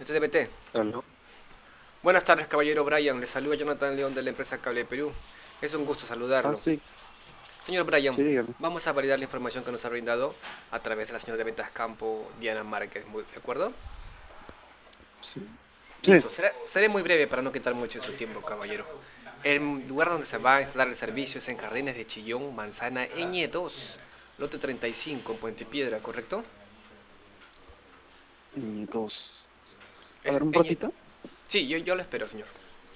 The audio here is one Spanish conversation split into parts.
TTBT. Aló. Buenas tardes, caballero Brian. Le saluda Jonathan León de la empresa Cable Perú. Es un gusto Ah, saludarlo. sí, Señor Brian, sí, dígame. vamos a validar la información que nos ha brindado a través de la señora de ventas campo, Diana Márquez. ¿De acuerdo? Sí. Sí. Listo. Seré muy breve para no quitar mucho de su tiempo, caballero. El lugar donde se va a instalar el servicio es en Jardines de Chillón, Manzana Ñ 2, lote 35, en Puente Piedra, ¿correcto? Dos. A ver, Es un Ñ. ratito. Sí, yo lo espero, señor.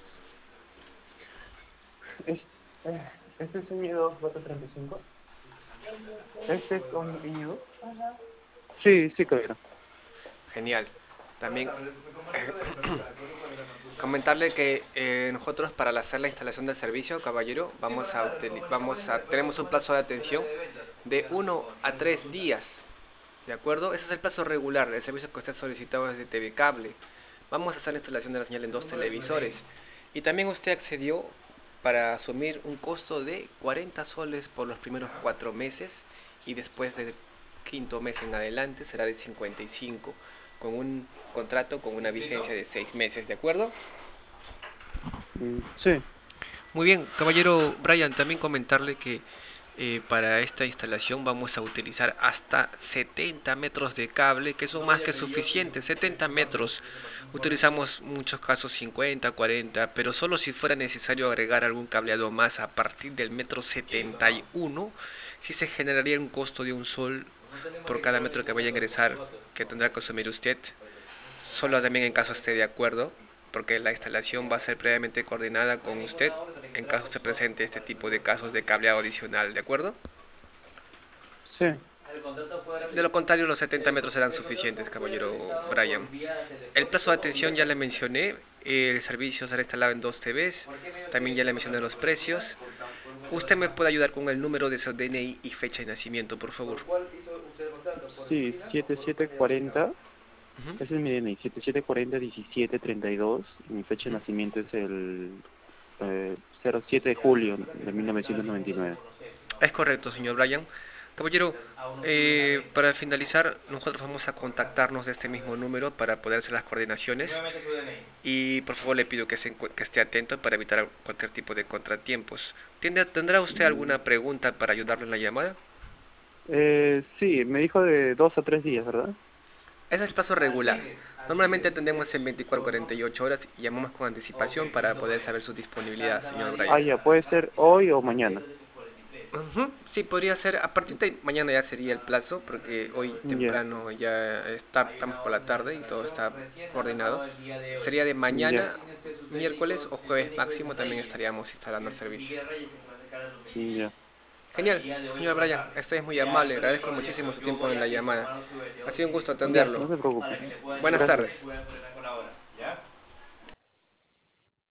Es, ¿Este es Ñ2, bota 35? ¿Este es con Ñ2? Sí, sí, caballero. Genial. También comentarle que nosotros para hacer la instalación del servicio, caballero, tenemos un plazo de atención de 1 a 3 días. ¿De acuerdo? Ese es el plazo regular, el servicio que usted ha solicitado es de TV Cable. Vamos a hacer la instalación de la señal en 2 televisores. Y también usted accedió para asumir un costo de 40 soles por los primeros 4 meses y después del quinto mes en adelante será de 55 con un contrato con una vigencia de 6 meses, ¿de acuerdo? Sí. Muy bien, caballero Brian, también comentarle que para esta instalación vamos a utilizar hasta 70 metros de cable, que son más que suficientes, 70 metros. Utilizamos en muchos casos 50, 40, pero solo si fuera necesario agregar algún cableado más a partir del metro 71, si se generaría un costo de 1 sol por cada metro que vaya a ingresar, que tendrá que asumir usted. Solo también en caso esté de acuerdo, porque la instalación va a ser previamente coordinada con usted en caso se presente este tipo de casos de cableado adicional, ¿de acuerdo? Sí. De lo contrario, los 70 metros serán suficientes, caballero Brian. El plazo de atención ya le mencioné, el servicio será instalado en 2 TVs, también ya le mencioné los precios. ¿Usted me puede ayudar con el número de su DNI y fecha de nacimiento, por favor? Sí, 7740. Ujú. Ese es mi DNI, 7740 1732. Y mi fecha de nacimiento es el 07 de julio de 1999. Es correcto, señor Brian. Caballero, para finalizar, nosotros vamos a contactarnos de este mismo número para poder hacer las coordinaciones y por favor le pido que esté atento para evitar cualquier tipo de contratiempos. ¿Tendrá usted Mm, alguna pregunta para ayudarle en la llamada? sí, me dijo de 2 a 3 días, ¿verdad? Ese es el plazo regular. Normalmente atendemos en 24 48 horas y llamamos con anticipación para poder saber su disponibilidad, señor Ah, Brian. ya, puede ser hoy o mañana. Ujú, sí, podría ser. A partir de mañana ya sería el plazo, porque hoy Ya, temprano estamos por la tarde y todo está coordinado. Sería de ya, mañana, miércoles o jueves máximo, también estaríamos instalando el servicio. ya. Genial, señor Brian, usted es muy amable, agradezco muchísimo su tiempo en la llamada. Ha sido un gusto Ya, atenderlo. no se preocupe. Buenas Gracias. tardes.